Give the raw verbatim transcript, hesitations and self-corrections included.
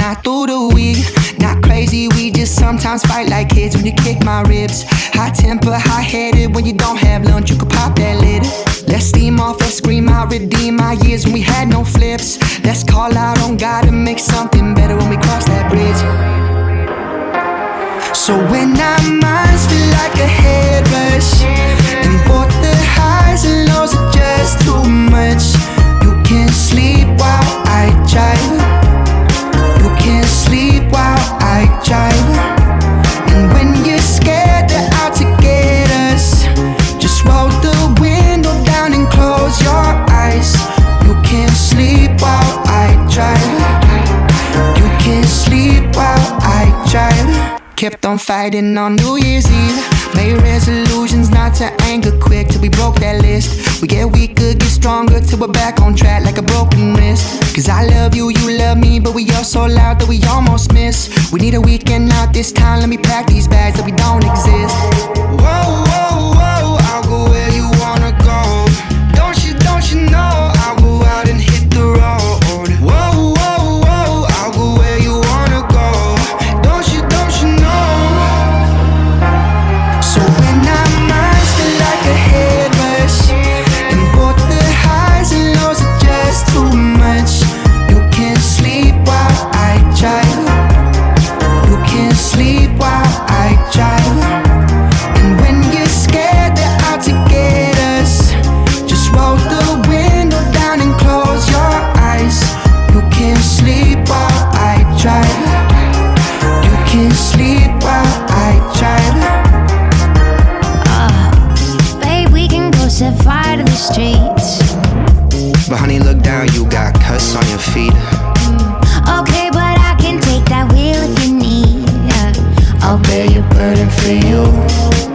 not through the week. Not crazy, we just sometimes fight like kids when you kick my ribs. High temper, high headed, when you don't have lunch, you could pop that lid. Let's steam off, let's scream out, redeem my years when we had no flips. Let's call out on God and make something better when we cross that bridge. So when our minds feel like a head rush, and both the highs and lows are just too much, you can't sleep while I drive. You can't sleep while I drive. And when you're scared they're out to get us, just roll the window down and close your eyes. You can't sleep while I drive. You can't sleep while I drive. Kept on fighting on New Year's Eve. Made resolutions not to anger quick till we broke that list. We get weaker, get stronger till we're back on track like a broken wrist. Cause I love you, you love me, but we are so loud that we almost miss. We need a weekend out this time, let me pack these bags that we don't exist. Whoa, whoa, whoa, I'll go where you wanna go. Don't you, don't you know, I'll go out and hit the road. Whoa, whoa, whoa, I'll go where you wanna go. Don't you, don't you know. So when our minds feel like a head rush, and both the highs and lows are just too much, you can't sleep while I drive. You can't sleep while I drive. And when you're scared they're out to get us, just roll the window down and close your eyes. You can't sleep while I drive. You can't sleep while I drive. Set fire to the streets. But honey, look down, you got cuts on your feet. Mm, okay, but I can take that wheel if you need. Yeah. I'll bear your burden for you.